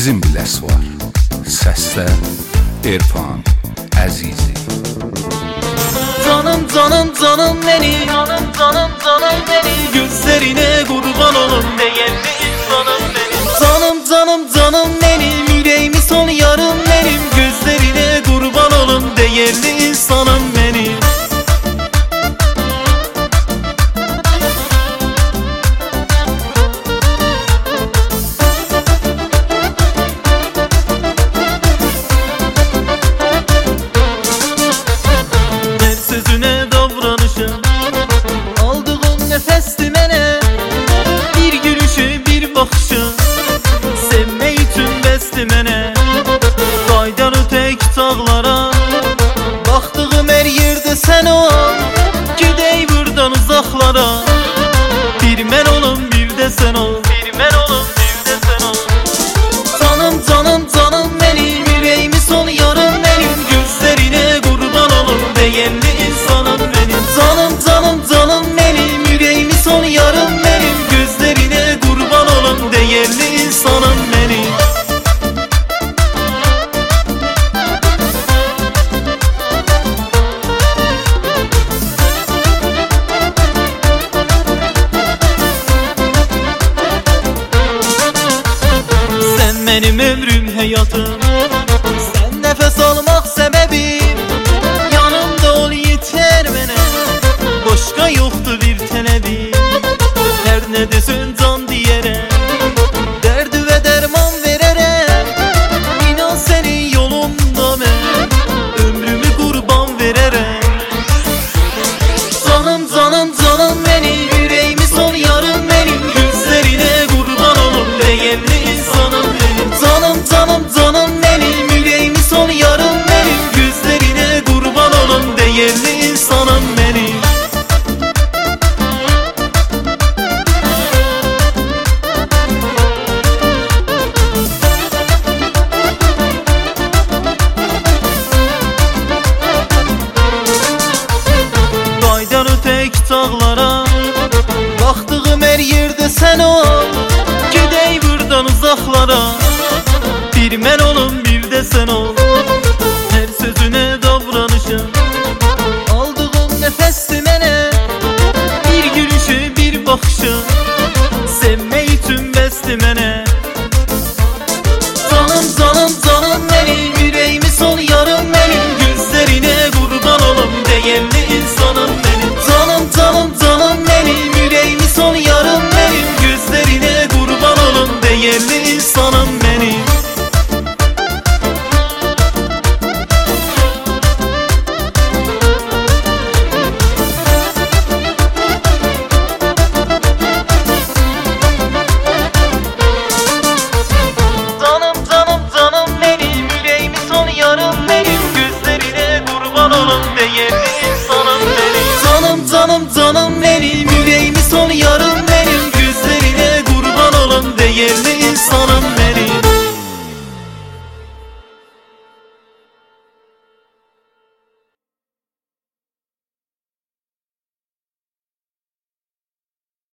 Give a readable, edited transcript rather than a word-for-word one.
bizim biləs var. Səslər İrfan Əzizi. Canım canım canım benim, canım canım canım benim, gözlerine kurban olun değerli insanım benim. Canım canım canım benim, yüreğimi son yarım benim, gözlerine kurban olun değerli insanım benim. Sözüne davranışın, aldığın nefesti mene, bir gülüşü bir bakışın, sevme için besti mene. Qaydan ötek tağlara, baktığım her yerde sen ol, gidey buradan uzaklara. Bir men olun bir de sen ol, bir men olun bir de sen ol. Canım canım canım benim, yüreğimi son yarım benim, gözlerine kurban olun değerli insanım benim. Canım canım canım benim, yüreğimi son yarım benim, gözlerine kurban olun değerli insanım benim. Sen benim ömrüm hayatım,